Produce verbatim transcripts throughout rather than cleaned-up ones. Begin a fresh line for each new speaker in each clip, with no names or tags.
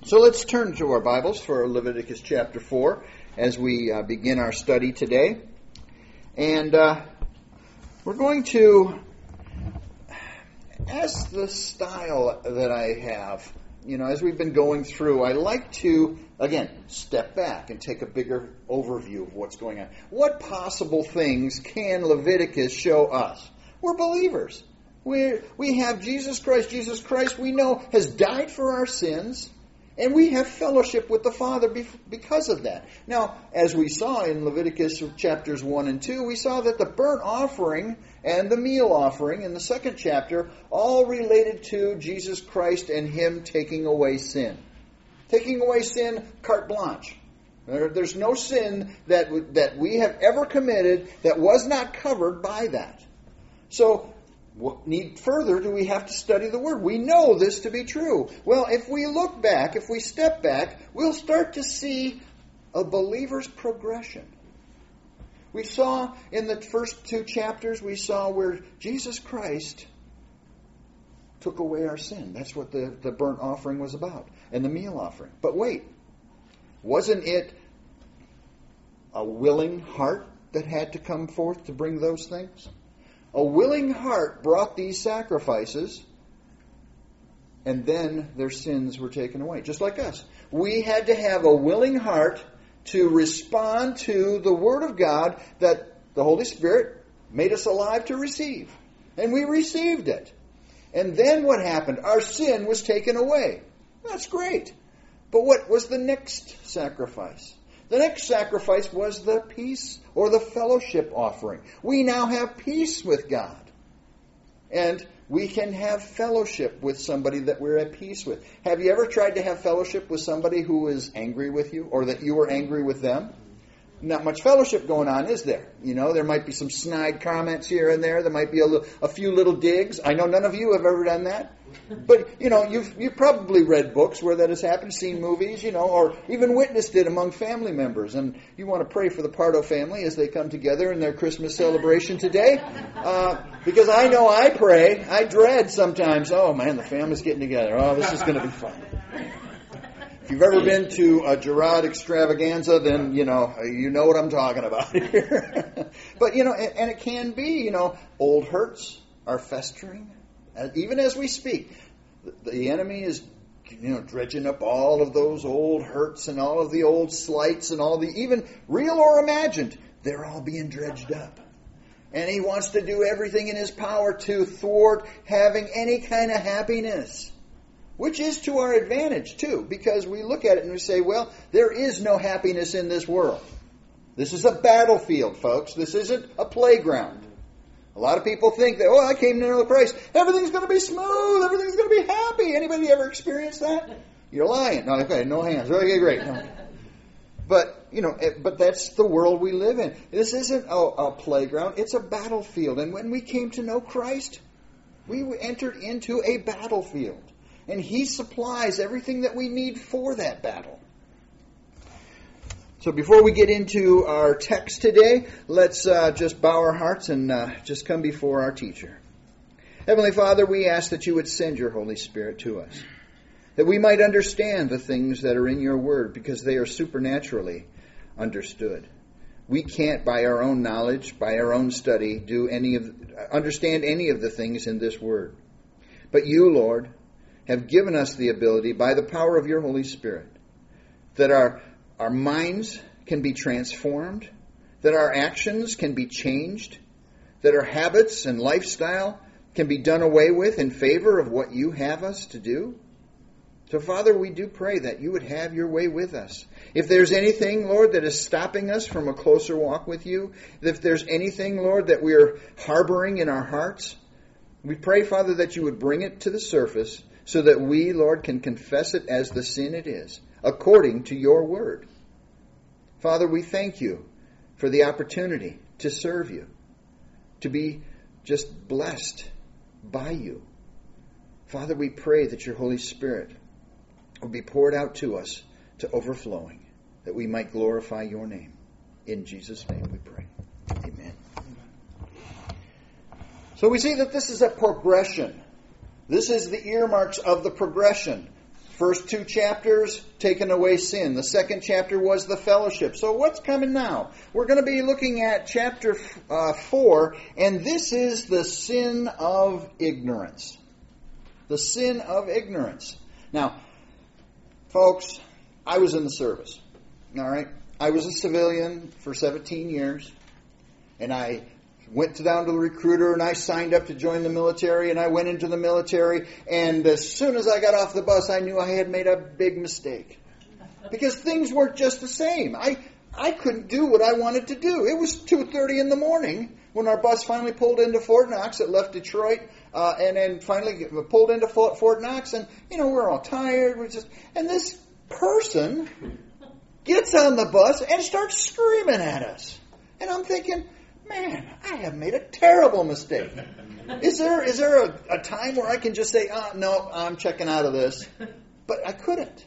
So let's turn to our Bibles for Leviticus chapter four as we uh, begin our study today. And uh, we're going to, as the style that I have, you know, as we've been going through, I like to, again, step back and take a bigger overview of what's going on. What possible things can Leviticus show us? We're believers. We we have Jesus Christ. Jesus Christ, we know, has died for our sins. And we have fellowship with the Father because of that. Now, as we saw in Leviticus chapters one and two, we saw that the burnt offering and the meal offering in the second chapter all related to Jesus Christ and Him taking away sin. Taking away sin, carte blanche. There, there's no sin that, that we have ever committed that was not covered by that. So, what need further do we have to study the Word? We know this to be true. Well, if we look back, if we step back, we'll start to see a believer's progression. We saw in the first two chapters, we saw where Jesus Christ took away our sin. That's what the, the burnt offering was about, and the meal offering. But wait, wasn't it a willing heart that had to come forth to bring those things? A willing heart brought these sacrifices, and then their sins were taken away, just like us. We had to have a willing heart to respond to the Word of God that the Holy Spirit made us alive to receive. And we received it. And then what happened? Our sin was taken away. That's great. But what was the next sacrifice? The next sacrifice was the peace or the fellowship offering. We now have peace with God. And we can have fellowship with somebody that we're at peace with. Have you ever tried to have fellowship with somebody who is angry with you or that you were angry with them? Not much fellowship going on, is there? You know, there might be some snide comments here and there. There might be a, little, a few little digs. I know none of you have ever done that. But, you know, you've you've probably read books where that has happened, seen movies, you know, or even witnessed it among family members. And you want to pray for the Pardo family as they come together in their Christmas celebration today. Uh, because I know I pray. I dread sometimes, oh, man, the family's getting together. Oh, this is going to be fun. If you've ever been to a Gerard extravaganza, then, you know, you know what I'm talking about here. But, you know, and, and it can be, you know, old hurts are festering. Even as we speak, the enemy is, you know, dredging up all of those old hurts and all of the old slights and all the, even real or imagined, they're all being dredged up. And he wants to do everything in his power to thwart having any kind of happiness. Which is to our advantage, too, because we look at it and we say, well, there is no happiness in this world. This is a battlefield, folks. This isn't a playground. A lot of people think that, oh, I came to know Christ. Everything's going to be smooth. Everything's going to be happy. Anybody ever experienced that? You're lying. No, okay, no hands. Okay, great. No. But, you know, but that's the world we live in. This isn't a, a playground. It's a battlefield. And when we came to know Christ, we entered into a battlefield. And He supplies everything that we need for that battle. So before we get into our text today, let's uh, just bow our hearts and uh, just come before our teacher. Heavenly Father, we ask that You would send Your Holy Spirit to us, that we might understand the things that are in Your Word, because they are supernaturally understood. We can't, by our own knowledge, by our own study, do any of understand any of the things in this Word. But You, Lord, have given us the ability, by the power of Your Holy Spirit, that our Our minds can be transformed, that our actions can be changed, that our habits and lifestyle can be done away with in favor of what You have us to do. So, Father, we do pray that You would have Your way with us. If there's anything, Lord, that is stopping us from a closer walk with You, if there's anything, Lord, that we're harboring in our hearts, we pray, Father, that You would bring it to the surface so that we, Lord, can confess it as the sin it is, according to Your Word. Father, we thank You for the opportunity to serve You, to be just blessed by You. Father, we pray that Your Holy Spirit will be poured out to us to overflowing, that we might glorify Your name. In Jesus' name we pray. Amen. So we see that this is a progression. This is the earmarks of the progression. First two chapters, taking away sin. The second chapter was the fellowship. So what's coming now? We're going to be looking at chapter uh, four, and this is the sin of ignorance. The sin of ignorance. Now, folks, I was in the service. All right? I was a civilian for seventeen years, and I went down to the recruiter and I signed up to join the military, and I went into the military, and as soon as I got off the bus, I knew I had made a big mistake. Because things weren't just the same. I I couldn't do what I wanted to do. It was two thirty in the morning when our bus finally pulled into Fort Knox. It left Detroit uh, and then finally pulled into Fort, Fort Knox, and, you know, we're all tired. We're just, and this person gets on the bus and starts screaming at us. And I'm thinking, man, I have made a terrible mistake. Is there is there a, a time where I can just say, oh, no, I'm checking out of this? But I couldn't.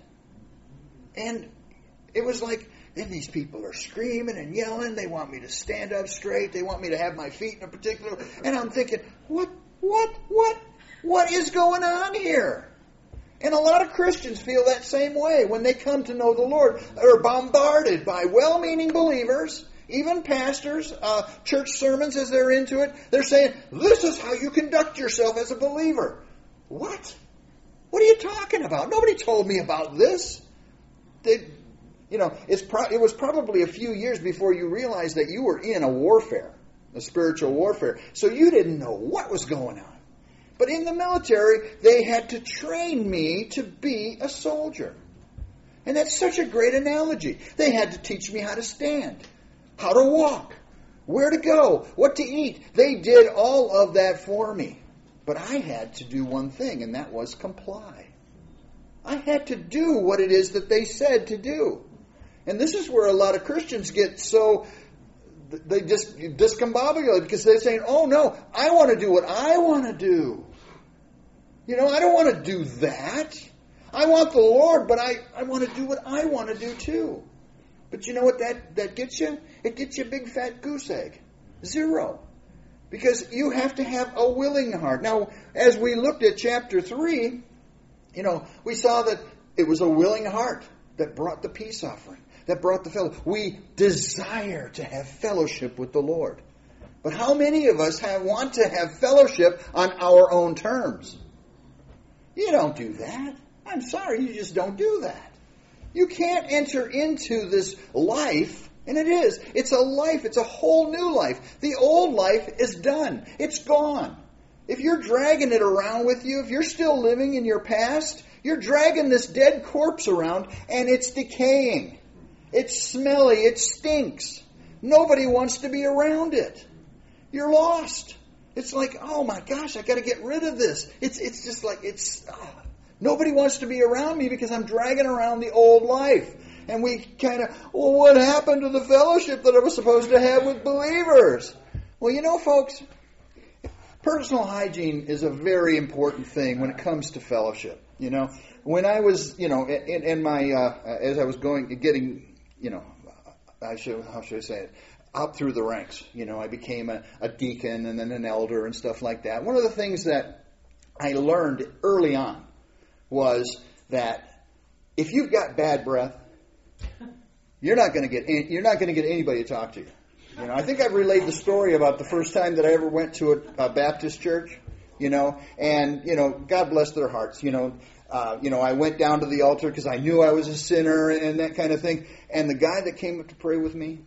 And it was like, then these people are screaming and yelling. They want me to stand up straight. They want me to have my feet in a particular... And I'm thinking, what, what, what, what is going on here? And a lot of Christians feel that same way when they come to know the Lord. They're bombarded by well-meaning believers, even pastors, uh, church sermons as they're into it. They're saying, this is how you conduct yourself as a believer. What? What are you talking about? Nobody told me about this. They, you know, it's pro- it was probably a few years before you realized that you were in a warfare, a spiritual warfare. So you didn't know what was going on. But in the military, they had to train me to be a soldier. And that's such a great analogy. They had to teach me how to stand, how to walk, where to go, what to eat. They did all of that for me. But I had to do one thing, and that was comply. I had to do what it is that they said to do. And this is where a lot of Christians get so, they just discombobulated because they're saying, oh no, I want to do what I want to do. You know, I don't want to do that. I want the Lord, but I, I want to do what I want to do too. But you know what that, that gets you? It gets you a big fat goose egg. Zero. Because you have to have a willing heart. Now, as we looked at chapter three, you know, we saw that it was a willing heart that brought the peace offering, that brought the fellowship. We desire to have fellowship with the Lord. But how many of us have want to have fellowship on our own terms? You don't do that. I'm sorry, you just don't do that. You can't enter into this life, and it is. It's a life. It's a whole new life. The old life is done. It's gone. If you're dragging it around with you, if you're still living in your past, you're dragging this dead corpse around, and it's decaying. It's smelly. It stinks. Nobody wants to be around it. You're lost. It's like, oh my gosh, I got to get rid of this. It's it's just like, it's oh, nobody wants to be around me because I'm dragging around the old life. And we kind of, well, what happened to the fellowship that I was supposed to have with believers? Well, you know, folks, personal hygiene is a very important thing when it comes to fellowship. You know, when I was, you know, in, in my, uh, as I was going, getting, you know, I should, how should I say it? Up through the ranks. You know, I became a, a deacon and then an elder and stuff like that. One of the things that I learned early on was that if you've got bad breath, you're not going to get any, you're not going to get anybody to talk to you. You know, I think I've relayed the story about the first time that I ever went to a, a Baptist church. You know, and you know, God bless their hearts. You know, uh, you know, I went down to the altar because I knew I was a sinner and that kind of thing. And the guy that came up to pray with me,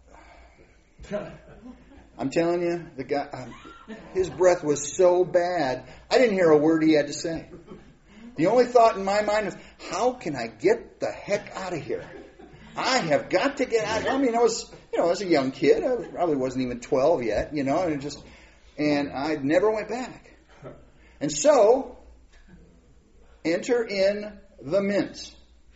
I'm telling you, the guy, um, his breath was so bad, I didn't hear a word he had to say. The only thought in my mind was, how can I get the heck out of here? I have got to get out of here. I mean, I was, you know, I was a young kid. I was, probably wasn't even twelve yet, you know, and it just, and I never went back. And so, enter in the mints.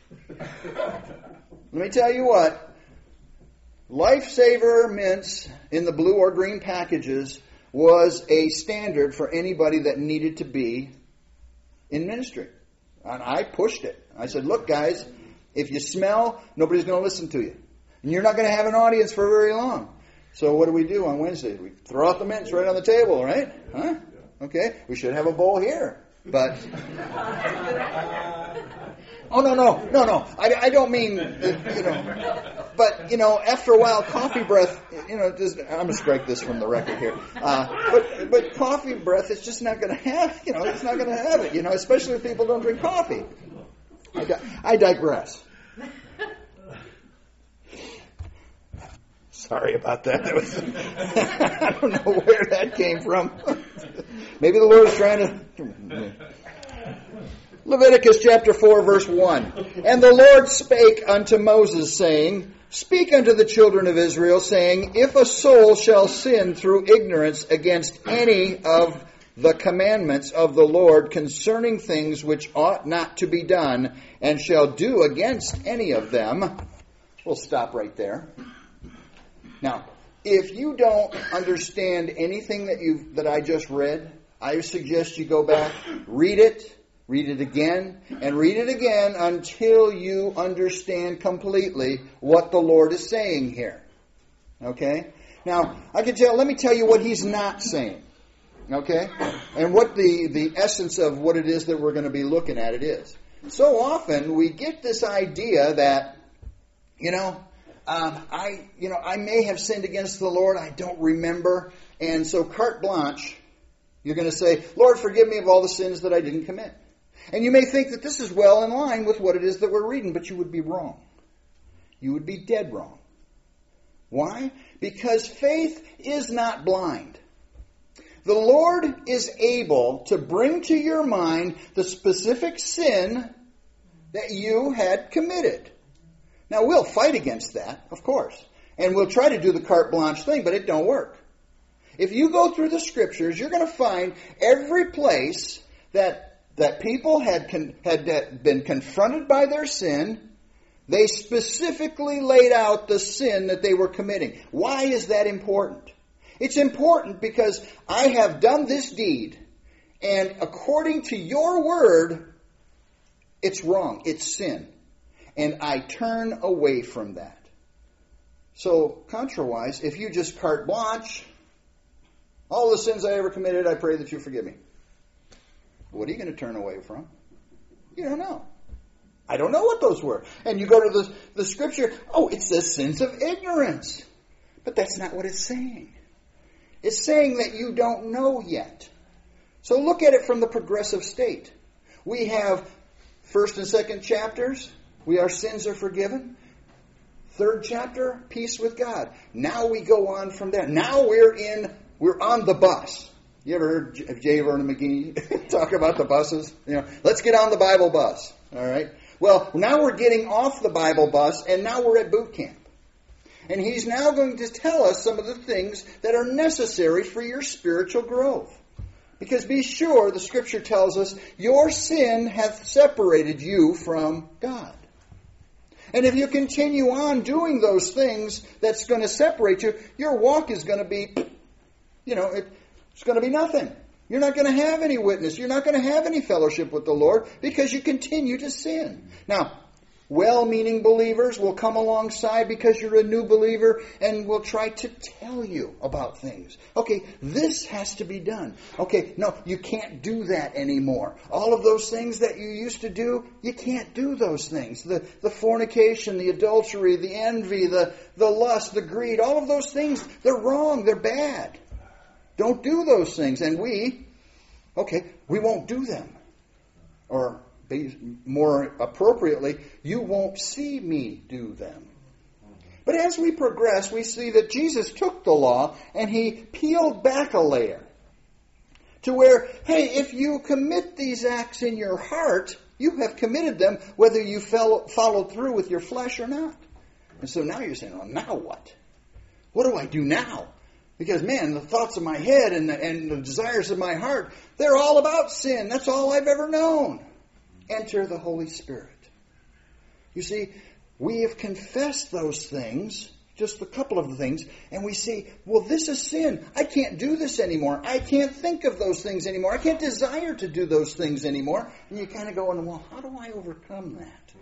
Let me tell you what. Lifesaver mints in the blue or green packages was a standard for anybody that needed to be in ministry. And I pushed it. I said, look guys, if you smell, nobody's going to listen to you. And you're not going to have an audience for very long. So what do we do on Wednesdays? We throw out the mints right on the table, right? Huh? Okay, we should have a bowl here. But Oh, no, no, no, no. I, I don't mean, uh, you know. But, you know, after a while, coffee breath, you know, just, I'm going to strike this from the record here. Uh, but but coffee breath is just not going to have, you know, it's not going to have it, you know, especially if people don't drink coffee. I, di- I digress. Sorry about that. That was, I don't know where that came from. Maybe the Lord is trying to... Leviticus chapter four, verse one. And the Lord spake unto Moses, saying, Speak unto the children of Israel, saying, If a soul shall sin through ignorance against any of the commandments of the Lord concerning things which ought not to be done, and shall do against any of them... We'll stop right there. Now, if you don't understand anything that you that I just read, I suggest you go back, read it, read it again, and read it again until you understand completely what the Lord is saying here. Okay? Now, I can tell, let me tell you what He's not saying. Okay? And what the, the essence of what it is that we're going to be looking at it is. So often we get this idea that, you know, Um, I, you know, I may have sinned against the Lord. I don't remember. And so carte blanche, you're going to say, Lord, forgive me of all the sins that I didn't commit. And you may think that this is well in line with what it is that we're reading, but you would be wrong. You would be dead wrong. Why? Because faith is not blind. The Lord is able to bring to your mind the specific sin that you had committed. Now, we'll fight against that, of course. And we'll try to do the carte blanche thing, but it don't work. If you go through the Scriptures, you're going to find every place that that people had, con, had been confronted by their sin, they specifically laid out the sin that they were committing. Why is that important? It's important because I have done this deed, and according to your word, it's wrong. It's sin. And I turn away from that. So, contrawise, if you just carte blanche, all the sins I ever committed, I pray that you forgive me. What are you going to turn away from? You don't know. I don't know what those were. And you go to the, the Scripture, oh, it says sins of ignorance. But that's not what it's saying. It's saying that you don't know yet. So look at it from the progressive state. We have first and second chapters. We, our sins are forgiven. Third chapter, peace with God. Now we go on from there. Now we're in, we're on the bus. You ever heard J. Vernon McGee talk about the buses? You know, let's get on the Bible bus. All right. Well, now we're getting off the Bible bus, and now we're at boot camp. And he's now going to tell us some of the things that are necessary for your spiritual growth. Because be sure, the Scripture tells us, your sin hath separated you from God. And if you continue on doing those things that's going to separate you, your walk is going to be, you know, it, it's going to be nothing. You're not going to have any witness. You're not going to have any fellowship with the Lord because you continue to sin. Now, well-meaning believers will come alongside because you're a new believer and will try to tell you about things. Okay, this has to be done. Okay, no, you can't do that anymore. All of those things that you used to do, you can't do those things. The, the fornication, the adultery, the envy, the, the lust, the greed, all of those things, they're wrong, they're bad. Don't do those things. And we, okay, we won't do them. Or more appropriately, you won't see me do them. But as we progress, we see that Jesus took the law and He peeled back a layer to where, hey, if you commit these acts in your heart, you have committed them whether you fell, followed through with your flesh or not. And so now you're saying, well, now what? What do I do now? Because, man, the thoughts of my head and the, and the desires of my heart, they're all about sin. That's all I've ever known. Enter the Holy Spirit. You see, we have confessed those things, just a couple of things, and we see, well, this is sin. I can't do this anymore. I can't think of those things anymore. I can't desire to do those things anymore. And you kind of go, well, how do I overcome that?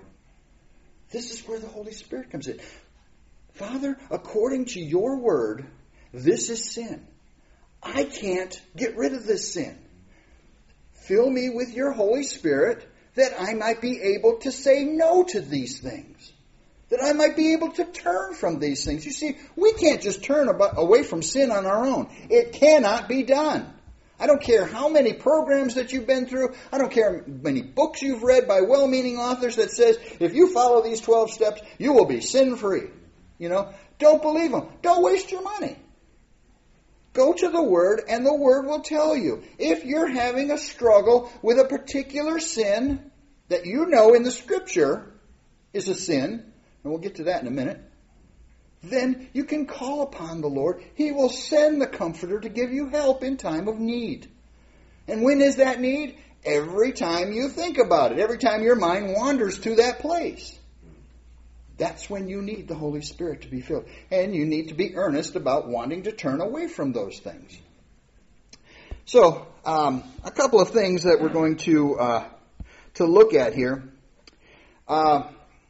This is where the Holy Spirit comes in. Father, according to your word, this is sin. I can't get rid of this sin. Fill me with your Holy Spirit that I might be able to say no to these things. That I might be able to turn from these things. You see, we can't just turn away from sin on our own. It cannot be done. I don't care how many programs that you've been through. I don't care how many books you've read by well-meaning authors that says, if you follow these twelve steps, you will be sin-free. You know, don't believe them. Don't waste your money. Go to the Word, and the Word will tell you. If you're having a struggle with a particular sin that you know in the Scripture is a sin, and we'll get to that in a minute, then you can call upon the Lord. He will send the Comforter to give you help in time of need. And when is that need? Every time you think about it. Every time your mind wanders to that place. That's when you need the Holy Spirit to be filled. And you need to be earnest about wanting to turn away from those things. So, um, a couple of things that we're going to uh, to look at here. Uh,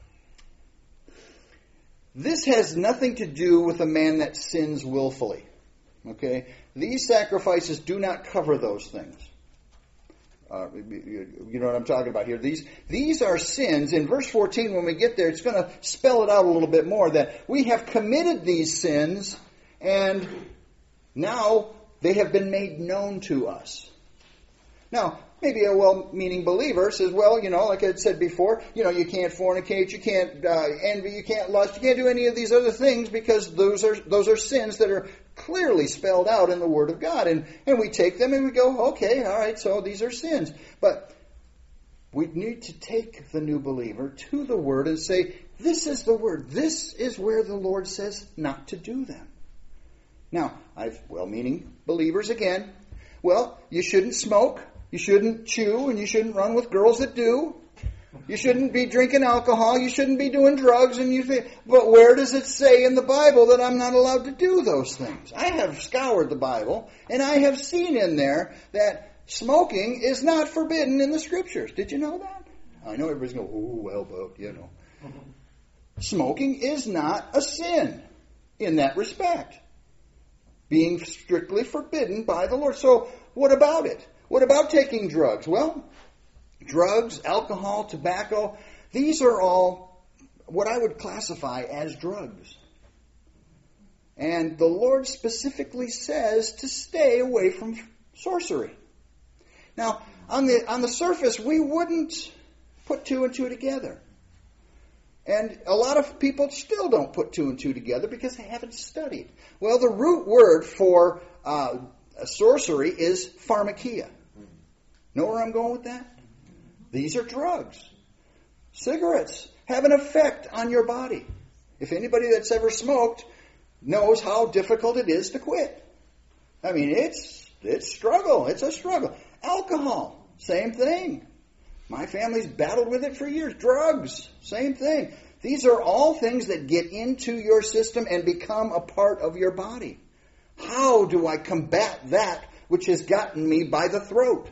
this has nothing to do with a man that sins willfully. Okay? These sacrifices do not cover those things. Uh, you know what I'm talking about here. These these are sins. In verse fourteen, when we get there, it's going to spell it out a little bit more, that we have committed these sins, and now they have been made known to us. Now, maybe a well-meaning believer says, well, you know, like I said before, you know, you can't fornicate, you can't uh, envy, you can't lust, you can't do any of these other things because those are those are sins that are clearly spelled out in the Word of God. And, and we take them and we go, okay, all right, so these are sins. But we need to take the new believer to the Word and say, this is the Word. This is where the Lord says not to do them. Now, I've well-meaning believers again. Well, you shouldn't smoke. You shouldn't chew, and you shouldn't run with girls that do. You shouldn't be drinking alcohol. You shouldn't be doing drugs. And you think, but where does it say in the Bible that I'm not allowed to do those things? I have scoured the Bible, and I have seen in there that smoking is not forbidden in the Scriptures. Did you know that? I know everybody's going, oh, well, but, you know. Smoking is not a sin in that respect, being strictly forbidden by the Lord. So what about it? What about taking drugs? Well, drugs, alcohol, tobacco, these are all what I would classify as drugs. And the Lord specifically says to stay away from sorcery. Now, on the on the surface, we wouldn't put two and two together. And a lot of people still don't put two and two together because they haven't studied. Well, the root word for uh, sorcery is pharmakia. Know where I'm going with that? These are drugs. Cigarettes have an effect on your body. If anybody that's ever smoked knows how difficult it is to quit. I mean, it's it's struggle. It's a struggle. Alcohol, same thing. My family's battled with it for years. Drugs, same thing. These are all things that get into your system and become a part of your body. How do I combat that which has gotten me by the throat?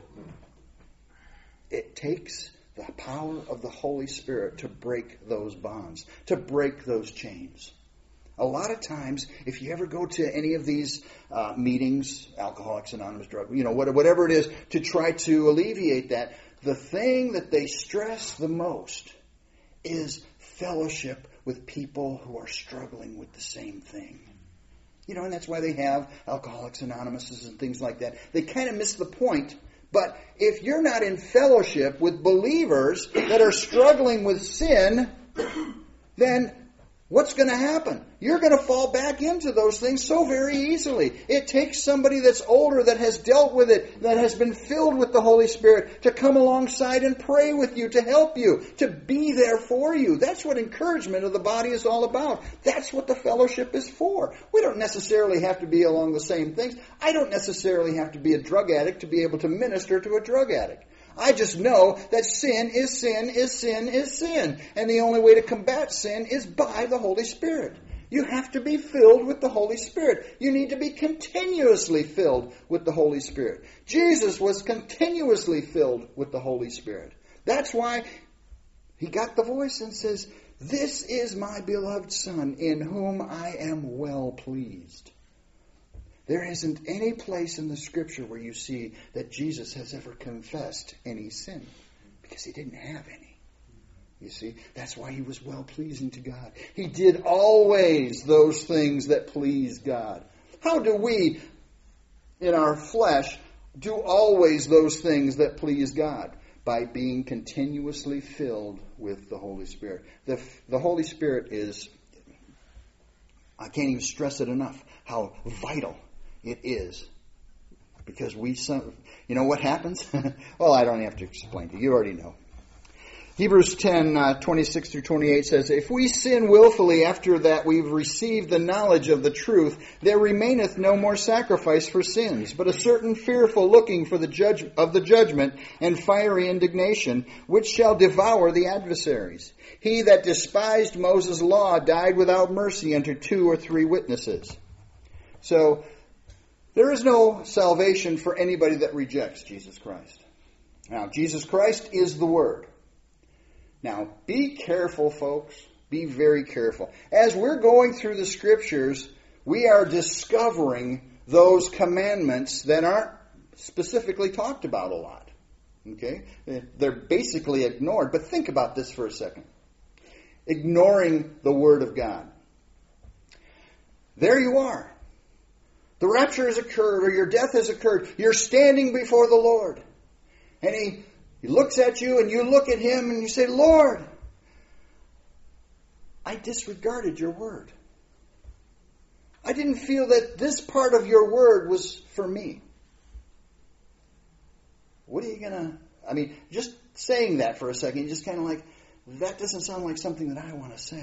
It takes the power of the Holy Spirit to break those bonds, to break those chains. A lot of times, if you ever go to any of these uh, meetings, Alcoholics Anonymous, drug, you know, whatever it is, to try to alleviate that, the thing that they stress the most is fellowship with people who are struggling with the same thing. You know, and that's why they have Alcoholics Anonymous and things like that. They kind of miss the point. But if you're not in fellowship with believers that are struggling with sin, then what's going to happen? You're going to fall back into those things so very easily. It takes somebody that's older, that has dealt with it, that has been filled with the Holy Spirit, to come alongside and pray with you, to help you, to be there for you. That's what encouragement of the body is all about. That's what the fellowship is for. We don't necessarily have to be along the same things. I don't necessarily have to be a drug addict to be able to minister to a drug addict. I just know that sin is sin is sin is sin. And the only way to combat sin is by the Holy Spirit. You have to be filled with the Holy Spirit. You need to be continuously filled with the Holy Spirit. Jesus was continuously filled with the Holy Spirit. That's why he got the voice and says, "This is my beloved Son, in whom I am well pleased." There isn't any place in the Scripture where you see that Jesus has ever confessed any sin, Because he didn't have any. You see, that's why he was well-pleasing to God. He did always those things that pleased God. How do we, in our flesh, do always those things that please God? By being continuously filled with the Holy Spirit. The, the Holy Spirit is, I can't even stress it enough, how vital it is. Because we, some, you know what happens? Well, I don't have to explain to you. You already know. Hebrews ten, uh, twenty-six through twenty-eight says, If we sin willfully after that we've received the knowledge of the truth, there remaineth no more sacrifice for sins, but a certain fearful looking for the judge of the judgment and fiery indignation, which shall devour the adversaries. He that despised Moses' law died without mercy unto two or three witnesses. So, there is no salvation for anybody that rejects Jesus Christ. Now, Jesus Christ is the Word. Now, be careful, folks. Be very careful. As we're going through the Scriptures, we are discovering those commandments that aren't specifically talked about a lot. Okay? They're basically ignored. But think about this for a second. Ignoring the Word of God. There you are. The rapture has occurred, or your death has occurred. You're standing before the Lord. And He... He looks at you and you look at Him and you say, Lord, I disregarded your word. I didn't feel that this part of your word was for me. What are you going to... I mean, just saying that for a second, you're just kind of like, that doesn't sound like something that I want to say.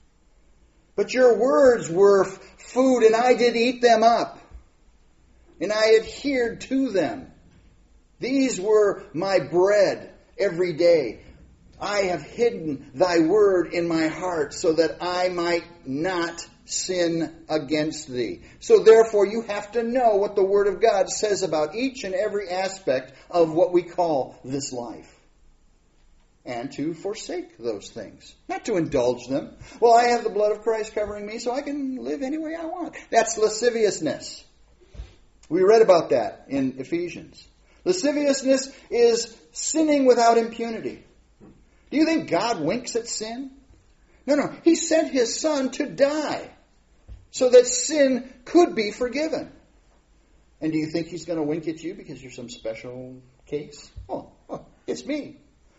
But your words were food and I did eat them up. And I adhered to them. These were my bread every day. I have hidden thy word in my heart so that I might not sin against thee. So therefore you have to know what the Word of God says about each and every aspect of what we call this life. And to forsake those things. Not to indulge them. Well, I have the blood of Christ covering me so I can live any way I want. That's lasciviousness. We read about that in Ephesians. Lasciviousness is sinning without impunity. Do you think God winks at sin? No, no. He sent His Son to die so that sin could be forgiven. And do you think He's going to wink at you because you're some special case? Oh, oh it's me.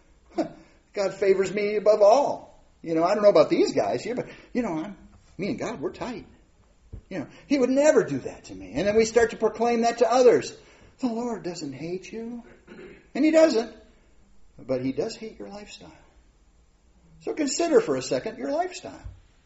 God favors me above all. You know, I don't know about these guys here, but, you know, I'm, me and God, we're tight. You know, He would never do that to me. And then we start to proclaim that to others. The Lord doesn't hate you. And He doesn't. But He does hate your lifestyle. So consider for a second your lifestyle.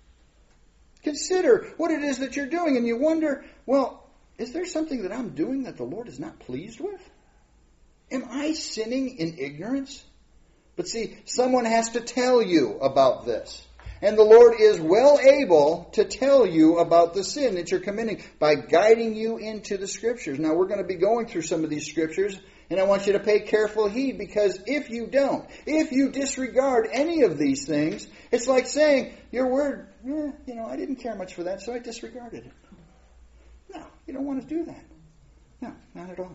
Consider what it is that you're doing. And you wonder, well, is there something that I'm doing that the Lord is not pleased with? Am I sinning in ignorance? But see, someone has to tell you about this. And the Lord is well able to tell you about the sin that you're committing by guiding you into the Scriptures. Now, we're going to be going through some of these Scriptures, and I want you to pay careful heed, because if you don't, if you disregard any of these things, it's like saying, your word, eh, you know, I didn't care much for that, so I disregarded it. No, you don't want to do that. No, not at all.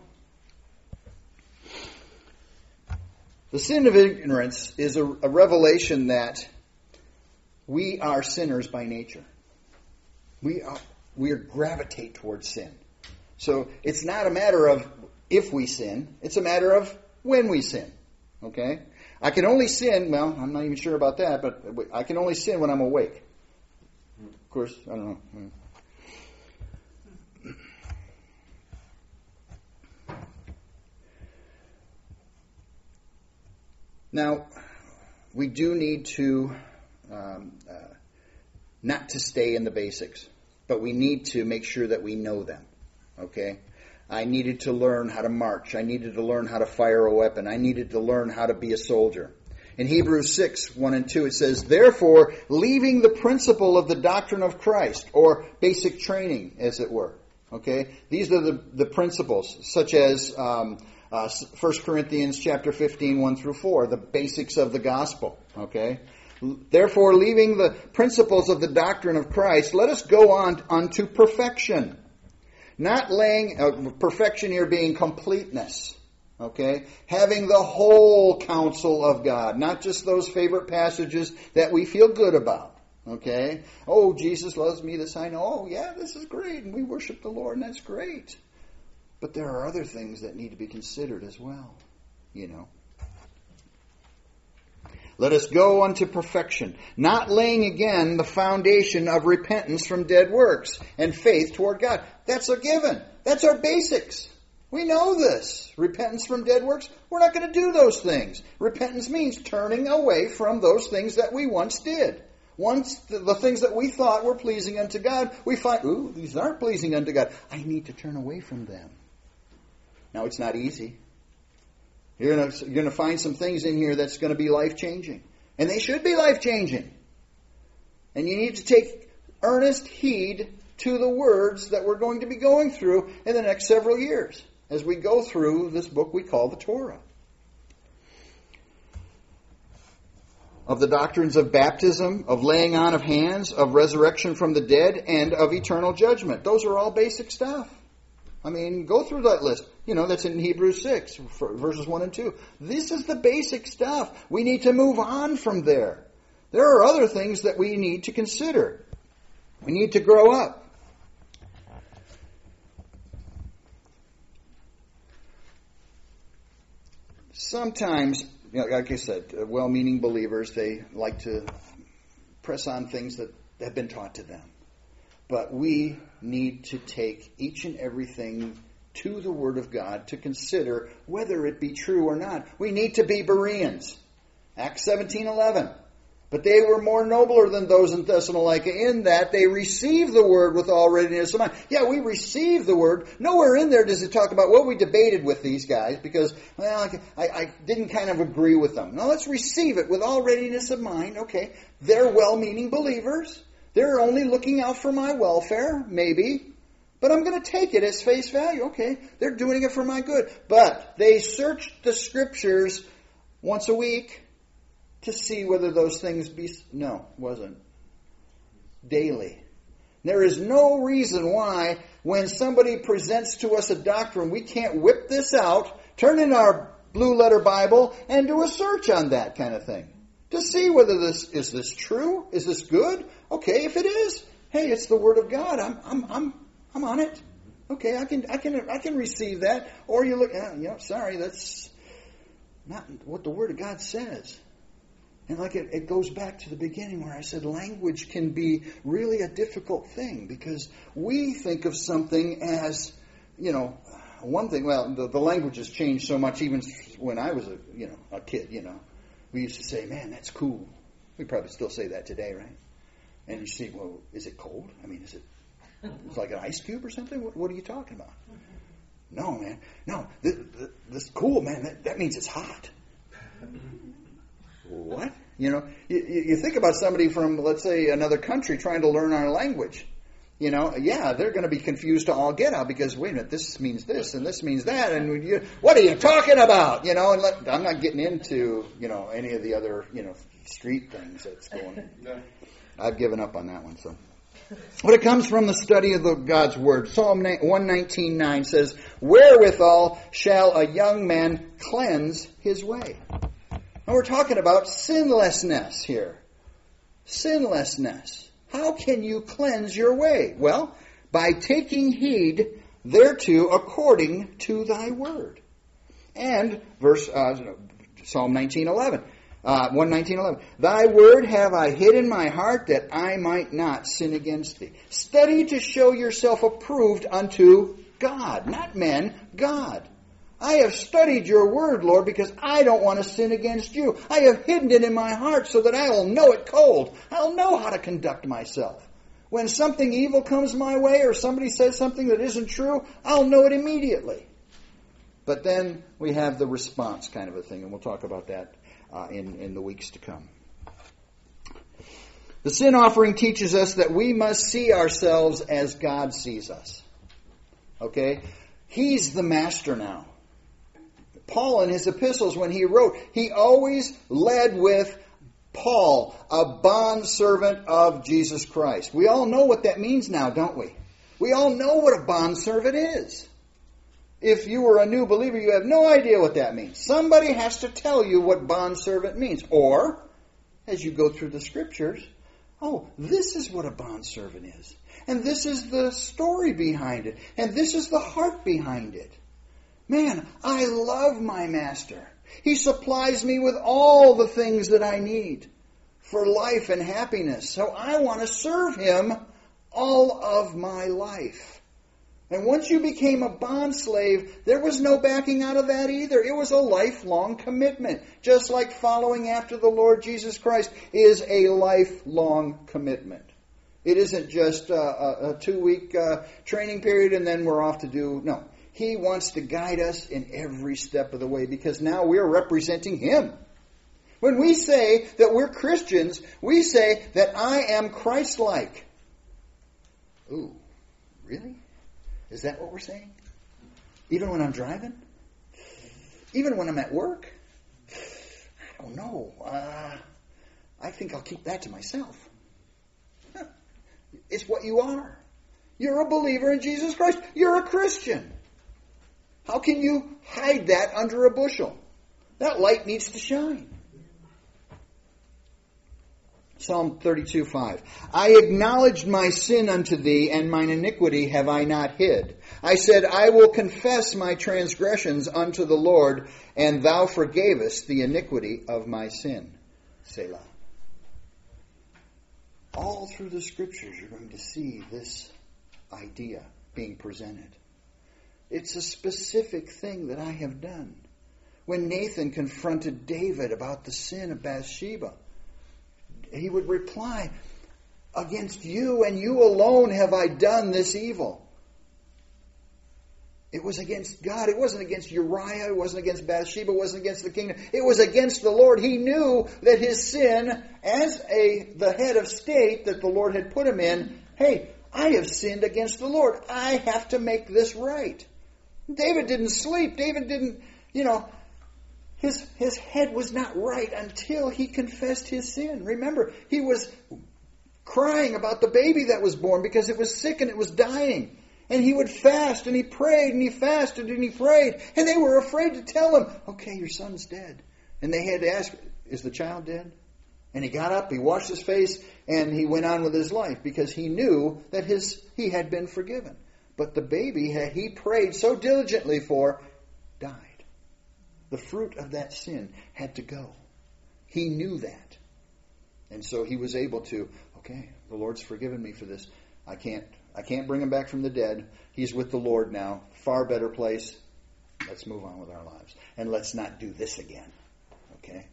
The sin of ignorance is a, a revelation that we are sinners by nature. We are, we are gravitate towards sin. So it's not a matter of if we sin. It's a matter of when we sin. Okay? I can only sin, well, I'm not even sure about that, but I can only sin when I'm awake. Of course, I don't know. Now, we do need to Um, uh, not to stay in the basics, but we need to make sure that we know them. Okay? I needed to learn how to march. I needed to learn how to fire a weapon. I needed to learn how to be a soldier. In Hebrews six, one and two, it says, Therefore, leaving the principle of the doctrine of Christ, or basic training, as it were. Okay? These are the, the principles, such as um, uh, First Corinthians chapter fifteen, one through four, the basics of the gospel. Okay? Therefore, leaving the principles of the doctrine of Christ, let us go on unto perfection. Not laying, uh, perfection here being completeness. Okay? Having the whole counsel of God, not just those favorite passages that we feel good about. Okay? Oh, Jesus loves me, this I know. Oh, yeah, this is great, and we worship the Lord, and that's great. But there are other things that need to be considered as well, you know. Let us go unto perfection, not laying again the foundation of repentance from dead works and faith toward God. That's a given. That's our basics. We know this. Repentance from dead works, we're not going to do those things. Repentance means turning away from those things that we once did. Once the, the things that we thought were pleasing unto God, we find, ooh, these aren't pleasing unto God. I need to turn away from them. Now, it's not easy. You're going to, you're going to find some things in here that's going to be life-changing. And they should be life-changing. And you need to take earnest heed to the words that we're going to be going through in the next several years as we go through this book we call the Torah. Of the doctrines of baptism, of laying on of hands, of resurrection from the dead, and of eternal judgment. Those are all basic stuff. I mean, go through that list. You know, that's in Hebrews six, verses one and two. This is the basic stuff. We need to move on from there. There are other things that we need to consider. We need to grow up. Sometimes, you know, like I said, well-meaning believers, they like to press on things that have been taught to them. But we need to take each and everything to the Word of God to consider whether it be true or not. We need to be Bereans. Acts seventeen eleven. But they were more nobler than those in Thessalonica in that they received the Word with all readiness of mind. Yeah, we received the Word. Nowhere in there does it talk about, well, we debated with these guys because, well, I, I didn't kind of agree with them. No, let's receive it with all readiness of mind. Okay, they're well-meaning believers. They're only looking out for my welfare, maybe. But I'm going to take it as face value. Okay, they're doing it for my good. But they searched the Scriptures once a week to see whether those things be... No, wasn't. Daily. There is no reason why when somebody presents to us a doctrine, we can't whip this out, turn in our blue letter Bible, and do a search on that kind of thing. To see whether this is this true? Is this good? Okay, if it is, hey, it's the Word of God. I'm I'm I'm I'm on it. Okay, I can I can I can receive that. Or you look, oh, you know, sorry, that's not what the Word of God says. And like it, it goes back to the beginning where I said language can be really a difficult thing because we think of something as, you know, one thing. Well, the, the language has changed so much even when I was a you know a kid. You know, we used to say, "Man, that's cool." We probably still say that today, right? And you see, well, is it cold? I mean, is it it's like an ice cube or something? What, what are you talking about? No, man. No, this, this cool, man. That, that means it's hot. What? You know, you, you think about somebody from, let's say, another country trying to learn our language. You know, yeah, they're going to be confused to all get out because, wait a minute, this means this and this means that. And you, what are you talking about? You know, and let, I'm not getting into, you know, any of the other, you know, street things that's going. No. I've given up on that one. So, but it comes from the study of the God's Word. Psalm one nineteen nine says, "Wherewithal shall a young man cleanse his way?" And we're talking about sinlessness here. Sinlessness. How can you cleanse your way? Well, by taking heed thereto according to thy word. And verse uh, Psalm nineteen eleven. Uh, one nineteen eleven. Thy word have I hid in my heart that I might not sin against thee. Study to show yourself approved unto God. Not men, God. I have studied your word, Lord, because I don't want to sin against you. I have hidden it in my heart so that I will know it cold. I'll know how to conduct myself. When something evil comes my way or somebody says something that isn't true, I'll know it immediately. But then we have the response kind of a thing, and we'll talk about that uh, in, in the weeks to come. The sin offering teaches us that we must see ourselves as God sees us. Okay? He's the master now. Paul in his epistles, when he wrote, he always led with Paul, a bondservant of Jesus Christ. We all know what that means now, don't we? We all know what a bondservant is. if you were a new believer, you have no idea what that means. Somebody has to tell you what bondservant means. Or, as you go through the Scriptures, oh, this is what a bondservant is. And this is the story behind it. And this is the heart behind it. Man, I love my master. He supplies me with all the things that I need for life and happiness. So I want to serve him all of my life. And once you became a bond slave, there was no backing out of that either. It was a lifelong commitment. Just like following after the Lord Jesus Christ is a lifelong commitment. It isn't just a, a, a two-week uh, training period and then we're off to do... No. He wants to guide us in every step of the way because now we're representing him. When we say that we're Christians, we say that I am Christ-like. Ooh, really? Is that what we're saying? Even when I'm driving? Even when I'm at work? I don't know. Uh, I think I'll keep that to myself. Huh. It's what you are. You're a believer in Jesus Christ. You're a Christian. How can you hide that under a bushel? That light needs to shine. Psalm thirty-two five. I acknowledged my sin unto thee, and mine iniquity have I not hid. I said, I will confess my transgressions unto the Lord, and thou forgavest the iniquity of my sin. Selah. All through the Scriptures you're going to see this idea being presented. It's a specific thing that I have done. When Nathan confronted David about the sin of Bathsheba, he would reply, against you and you alone have I done this evil. It was against God. It wasn't against Uriah. It wasn't against Bathsheba. It wasn't against the kingdom. It was against the Lord. He knew that his sin, as a the head of state that the Lord had put him in, hey, I have sinned against the Lord. I have to make this right. David didn't sleep. David didn't, you know, his, his head was not right until he confessed his sin. Remember, he was crying about the baby that was born because it was sick and it was dying. And he would fast and he prayed and he fasted and he prayed. And they were afraid to tell him, okay, your son's dead. And they had to ask, is the child dead? And he got up, he washed his face, and he went on with his life because he knew that his he had been forgiven. But the baby he prayed so diligently for died. The fruit of that sin had to go. He knew that. And so he was able to, okay, the Lord's forgiven me for this. I can't I can't bring him back from the dead. He's with the Lord now. Far better place. Let's move on with our lives. And let's not do this again. Okay?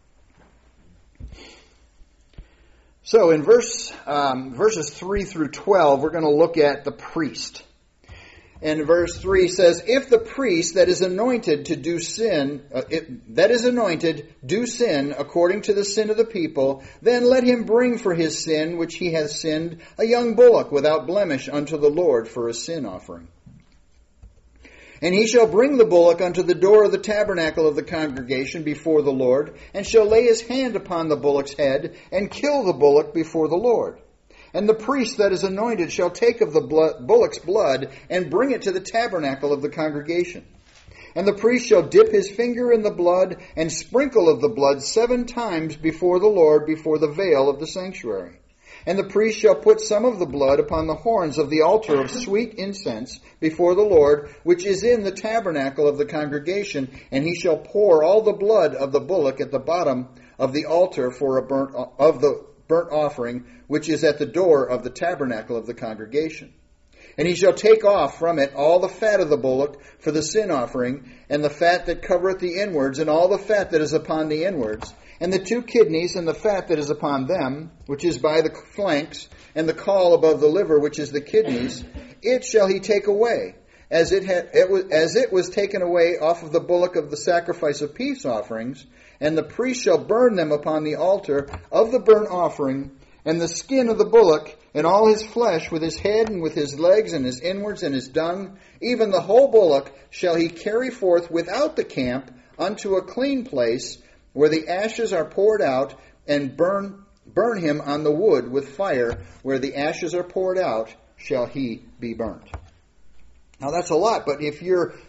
So in verse um, verses three through twelve, we're going to look at the priest. And verse three says, if the priest that is anointed to do sin, uh, it, that is anointed, do sin according to the sin of the people, then let him bring for his sin which he hath sinned a young bullock without blemish unto the Lord for a sin offering. And he shall bring the bullock unto the door of the tabernacle of the congregation before the Lord, and shall lay his hand upon the bullock's head, and kill the bullock before the Lord. And the priest that is anointed shall take of the blood, bullock's blood, and bring it to the tabernacle of the congregation. And the priest shall dip his finger in the blood, and sprinkle of the blood seven times before the Lord, before the veil of the sanctuary. And the priest shall put some of the blood upon the horns of the altar of sweet incense before the Lord, which is in the tabernacle of the congregation, and he shall pour all the blood of the bullock at the bottom of the altar for a burnt of the burnt offering, which is at the door of the tabernacle of the congregation. And he shall take off from it all the fat of the bullock for the sin offering, and the fat that covereth the inwards, and all the fat that is upon the inwards, and the two kidneys, and the fat that is upon them, which is by the flanks, and the caul above the liver, which is the kidneys, it shall he take away, as it had, it was, as it was taken away off of the bullock of the sacrifice of peace offerings, and the priest shall burn them upon the altar of the burnt offering, and the skin of the bullock, and all his flesh, with his head, and with his legs, and his inwards, and his dung, even the whole bullock shall he carry forth without the camp unto a clean place, where the ashes are poured out, and burn burn him on the wood with fire, where the ashes are poured out, shall he be burnt. Now that's a lot, but if you're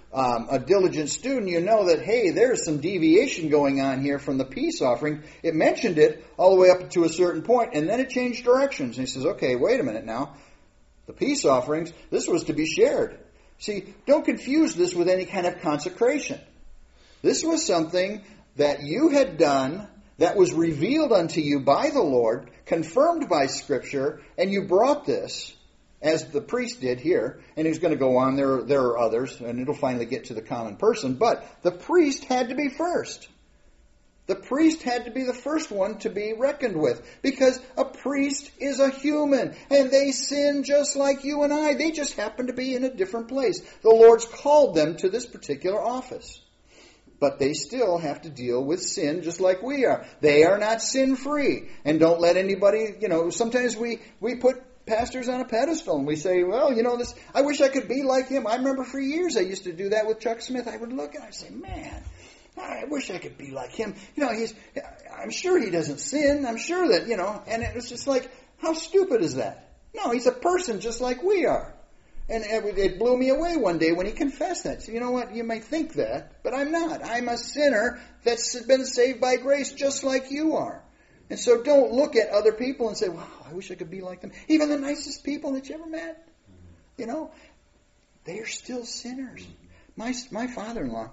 um, a diligent student, you know that, hey, there's some deviation going on here from the peace offering. It mentioned it all the way up to a certain point, and then it changed directions. And he says, okay, wait a minute now. The peace offerings, this was to be shared. See, don't confuse this with any kind of consecration. This was something that you had done that was revealed unto you by the Lord, confirmed by Scripture, and you brought this, as the priest did here, and he's going to go on, there, there are others, and it'll finally get to the common person, but the priest had to be first. The priest had to be the first one to be reckoned with, because a priest is a human, and they sin just like you and I. They just happen to be in a different place. The Lord's called them to this particular office. But they still have to deal with sin just like we are. They are not sin-free. And don't let anybody, you know, sometimes we, we put pastors on a pedestal and we say, well, you know, this, I wish I could be like him. I remember for years I used to do that with Chuck Smith. I would look and I'd say, man, I wish I could be like him. You know, he's, I'm sure he doesn't sin. I'm sure that, you know, and it was just like, how stupid is that? No, he's a person just like we are. And it blew me away one day when he confessed that. So you know what? You may think that, but I'm not. I'm a sinner that's been saved by grace just like you are. And so don't look at other people and say, wow, I wish I could be like them. Even the nicest people that you ever met, you know, they are still sinners. My my father-in-law,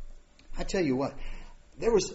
I tell you what, there was,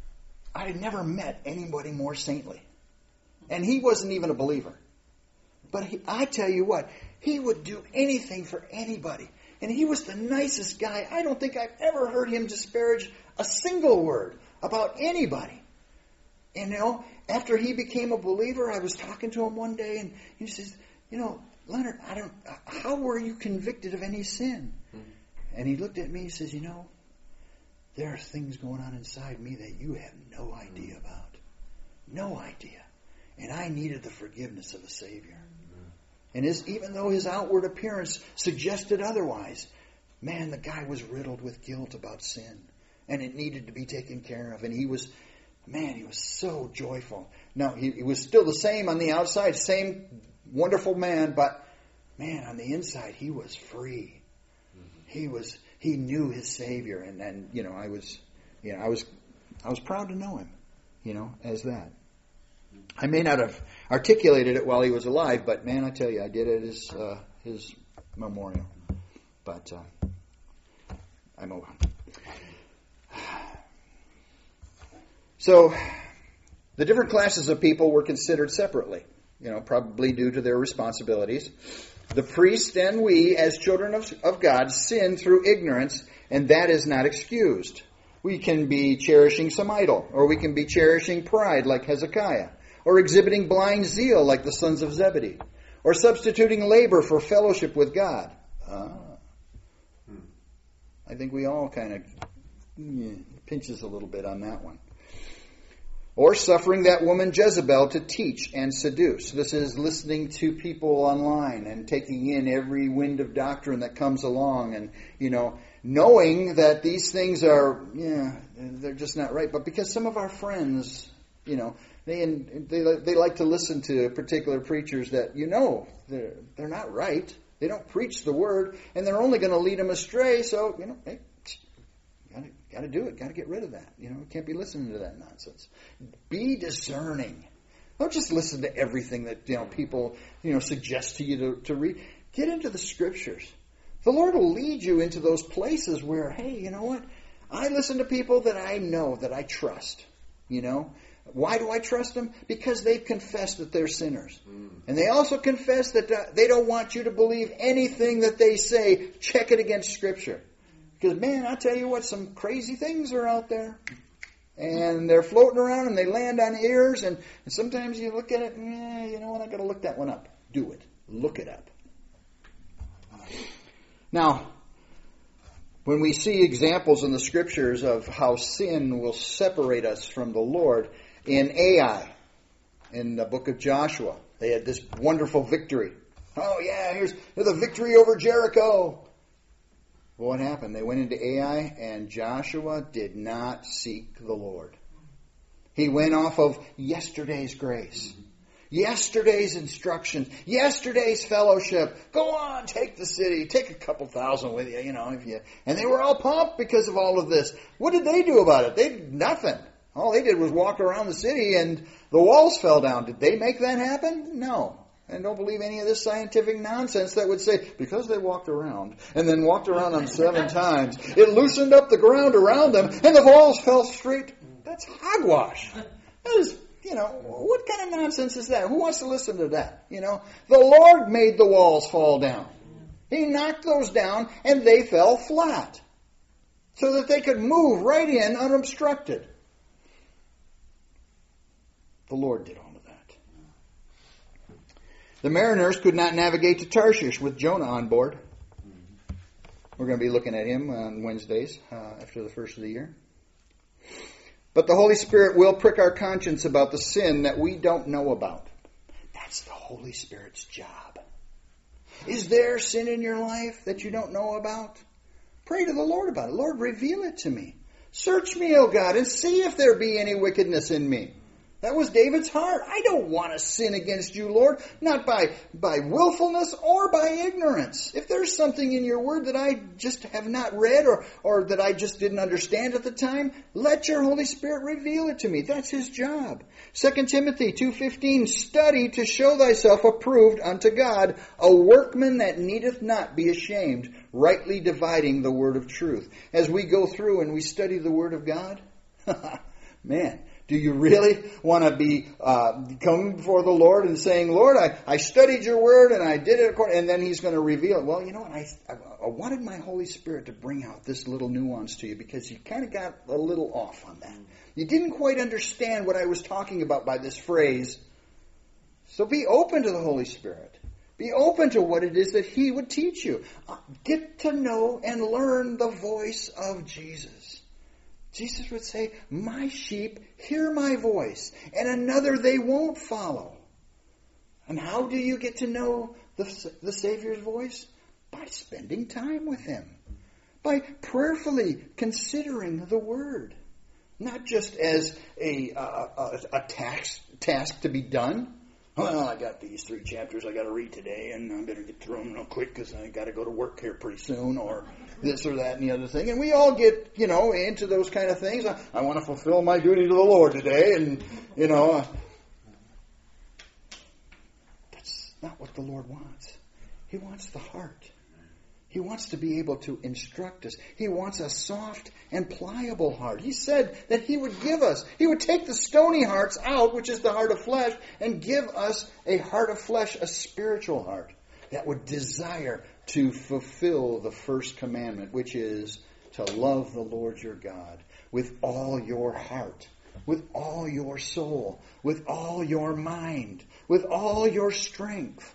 I had never met anybody more saintly. And he wasn't even a believer. But he, I tell you what, he would do anything for anybody. And he was the nicest guy. I don't think I've ever heard him disparage a single word about anybody. And, you know, after he became a believer, I was talking to him one day, and he says, you know, Leonard, I don't, how were you convicted of any sin? Mm-hmm. And he looked at me and says, you know, there are things going on inside me that you have no idea about. No idea. And I needed the forgiveness of the Savior. And his, even though his outward appearance suggested otherwise, man, the guy was riddled with guilt about sin. And it needed to be taken care of. And he was, man, he was so joyful. Now, he, he was still the same on the outside, same wonderful man, but, man, on the inside, he was free. Mm-hmm. He was, he knew his Savior. And then, you know, I was, you know, I was, I was proud to know him, you know, as that. I may not have articulated it while he was alive, but man, I tell you, I did it at his, uh, his memorial. But uh, I move on. So, the different classes of people were considered separately, you know, probably due to their responsibilities. The priest and we, as children of, of God, sin through ignorance, and that is not excused. We can be cherishing some idol, or we can be cherishing pride like Hezekiah, or exhibiting blind zeal like the sons of Zebedee, or substituting labor for fellowship with God. Ah. I think we all kind of yeah, pinches a little bit on that one. Or suffering that woman Jezebel to teach and seduce. This is listening to people online and taking in every wind of doctrine that comes along, and, you know, knowing that these things are, yeah, they're just not right. But because some of our friends, you know, They, they they like to listen to particular preachers that, you know, they're, they're not right. They don't preach the word, and they're only going to lead them astray. So, you know, hey, gotta, gotta do it. Gotta get rid of that. You know, can't be listening to that nonsense. Be discerning. Don't just listen to everything that, you know, people, you know, suggest to you to, to read. Get into the Scriptures. The Lord will lead you into those places where, hey, you know what? I listen to people that I know, that I trust, you know. Why do I trust them? Because they've confessed that they're sinners. Mm. And they also confess that uh, they don't want you to believe anything that they say. Check it against Scripture. Because, man, I tell you what, some crazy things are out there. And they're floating around and they land on ears. And, and sometimes you look at it, and, eh, you know what, I've got to look that one up. Do it. Look it up. Now, when we see examples in the Scriptures of how sin will separate us from the Lord, in Ai, in the book of Joshua, they had this wonderful victory. Oh yeah, here's the victory over Jericho. Well, what happened? They went into Ai, and Joshua did not seek the Lord. He went off of yesterday's grace. Yesterday's instructions, yesterday's fellowship. Go on, take the city, take a couple thousand with you, you know, if you. And they were all pumped because of all of this. What did they do about it? They did nothing. All they did was walk around the city and the walls fell down. Did they make that happen? No. And don't believe any of this scientific nonsense that would say, because they walked around and then walked around them seven times, it loosened up the ground around them and the walls fell straight. That's hogwash. That is, you know, what kind of nonsense is that? Who wants to listen to that? You know, the Lord made the walls fall down. He knocked those down and they fell flat so that they could move right in unobstructed. The Lord did all of that. The mariners could not navigate to Tarshish with Jonah on board. We're going to be looking at him on Wednesdays uh, after the first of the year. But the Holy Spirit will prick our conscience about the sin that we don't know about. That's the Holy Spirit's job. Is there sin in your life that you don't know about? Pray to the Lord about it. Lord, reveal it to me. Search me, O God, and see if there be any wickedness in me. That was David's heart. I don't want to sin against you, Lord, not by, by willfulness or by ignorance. If there's something in your word that I just have not read or, or that I just didn't understand at the time, let your Holy Spirit reveal it to me. That's his job. Second Timothy two fifteen, study to show thyself approved unto God, a workman that needeth not be ashamed, rightly dividing the word of truth. As we go through and we study the word of God, man, do you really want to be uh, coming before the Lord and saying, Lord, I, I studied your word and I did it according, and then he's going to reveal it. Well, you know what? I, I, I wanted my Holy Spirit to bring out this little nuance to you because you kind of got a little off on that. You didn't quite understand what I was talking about by this phrase. So be open to the Holy Spirit. Be open to what it is that he would teach you. Uh, get to know and learn the voice of Jesus. Jesus would say, my sheep hear my voice, and another they won't follow. And how do you get to know the, the Savior's voice? By spending time with him. By prayerfully considering the Word. Not just as a, a, a, a task, task to be done. Well, I got these three chapters I got to read today, and I better get through them real quick because I got to go to work here pretty soon, or this or that and the other thing. And we all get, you know, into those kind of things. I, I want to fulfill my duty to the Lord today, and, you know. Uh, that's not what the Lord wants. He wants the heart. He wants to be able to instruct us. He wants a soft and pliable heart. He said that he would give us, he would take the stony hearts out, which is the heart of flesh, and give us a heart of flesh, a spiritual heart that would desire to fulfill the first commandment, which is to love the Lord your God with all your heart, with all your soul, with all your mind, with all your strength.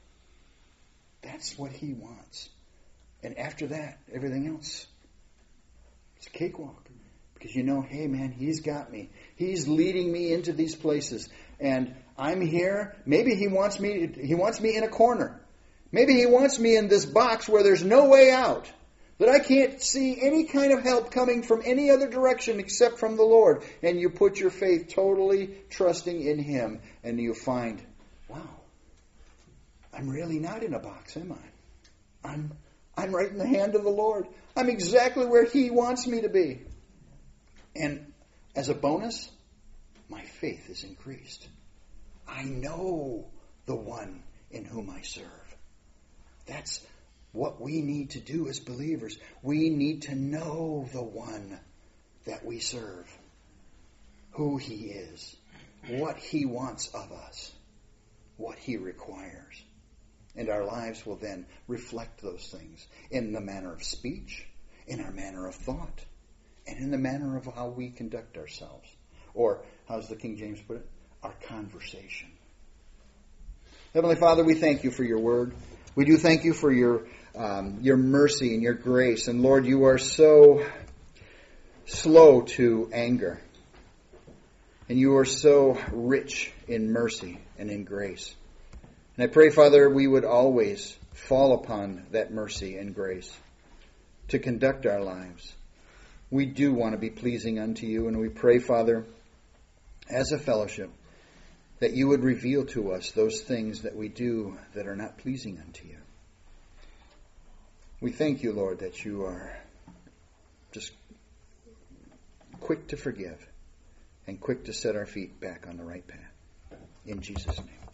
That's what he wants. And after that, everything else, it's a cakewalk. Because you know, hey man, he's got me. He's leading me into these places. And I'm here. Maybe he wants me, he wants me in a corner. Maybe he wants me in this box where there's no way out. That I can't see any kind of help coming from any other direction except from the Lord. And you put your faith totally trusting in him. And you find, wow, I'm really not in a box, am I? I'm I'm right in the hand of the Lord. I'm exactly where he wants me to be. And as a bonus, my faith is increased. I know the one in whom I serve. That's what we need to do as believers. We need to know the one that we serve. Who he is. What he wants of us. What he requires. And our lives will then reflect those things in the manner of speech, in our manner of thought, and in the manner of how we conduct ourselves. Or, how's the King James put it? Our conversation. Heavenly Father, we thank you for your word. We do thank you for your um, your mercy and your grace. And Lord, you are so slow to anger. And you are so rich in mercy and in grace. And I pray, Father, we would always fall upon that mercy and grace to conduct our lives. We do want to be pleasing unto you, and we pray, Father, as a fellowship, that you would reveal to us those things that we do that are not pleasing unto you. We thank you, Lord, that you are just quick to forgive and quick to set our feet back on the right path. In Jesus' name.